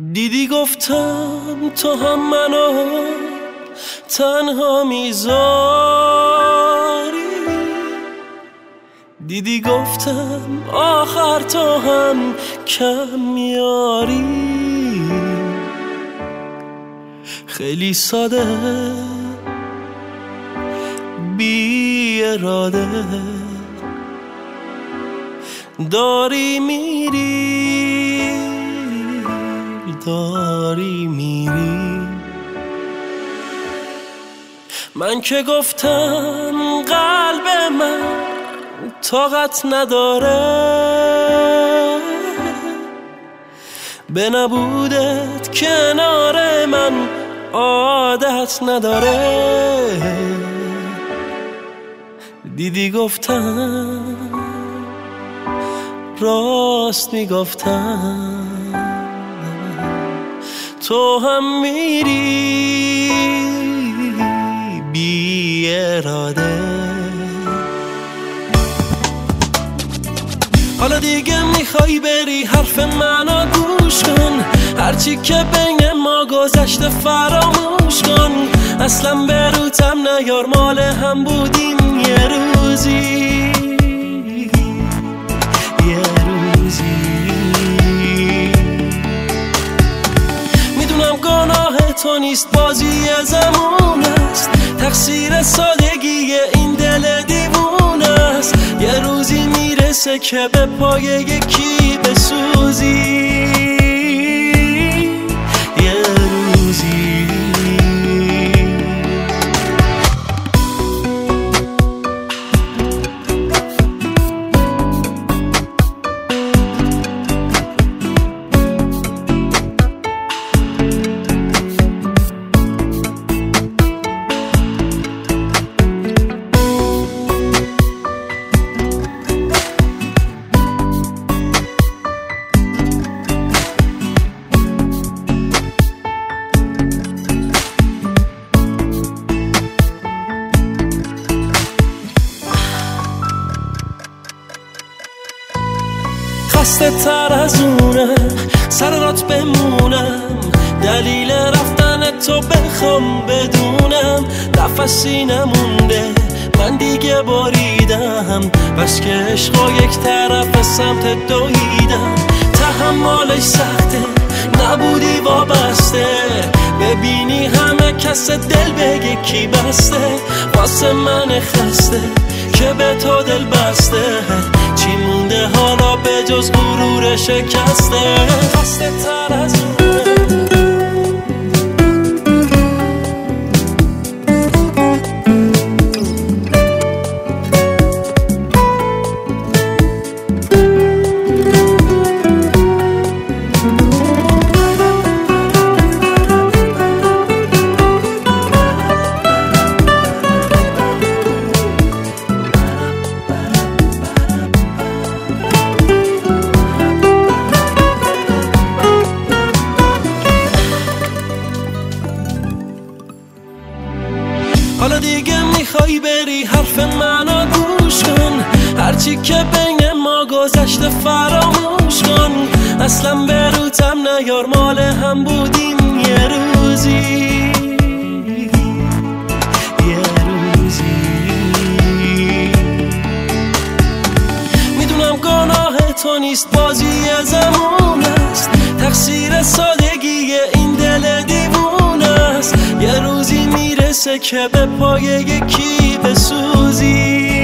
دیدی گفتم تو هم منو تنها میذاری، دیدی گفتم آخر تو هم کم میاری. خیلی ساده بی اراده داری میری. من که گفتم قلب من طاقت نداره به نبودت کنار من عادت نداره. دیدی گفتم راست میگفتم تو هم میری بی اراده. حالا دیگه میخوای بری حرف منو گوش کن، هرچی که بین ما گذشته فراموش کن. اصلا به روتم نیار مال هم بودیم یه روزی. میدونم گناه تو نیست، بازی زمان است، تقصیر سادگی این دل دیوونه است. یه روزی میرسه که به پای یکی بسوزی. یه روزی خسته تر از اونم سر رات بمونم، دلیل رفتن تو بخوام بدونم. نفسی نمونده من دیگه باریدم، بس که عشقا یک طرف سمت دویدم. تحملش سخته نبودی وابسته، ببینی همه کس دل به یکی بسته. واسه من خسته که به تو دل بسته، چی مونده حالا به جز غرور شکسته. خسته تر از حالا دیگه میخوای بری حرف منو گوش کن، هرچی که بین ما گذشته فراموش کن. اصلا به روتم نیار مال هم بودیم یه روزی. میدونم گناه تو نیست، بازی زمان است، تقصیر سادگی این دل دیوونه است. یه روزی میرسه که به پای یکی بسوزی.